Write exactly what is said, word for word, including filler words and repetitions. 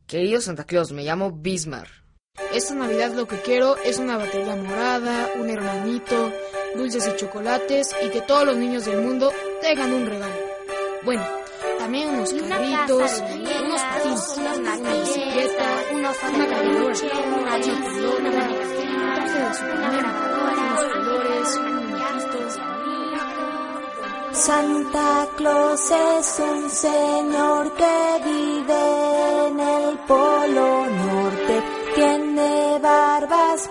Querido Santa Claus, me llamo Bismar. Esta Navidad lo que quiero es una batería morada, un hermanito, dulces y chocolates y que todos los niños del mundo tengan un regalo. Bueno, también unos carritos, unos patines, una bicicleta, una cargadora, una pelota, un traje de Superman, unos colores, un muñequito. Santa Claus es un señor que vive en el Polo Norte. Tiene barbas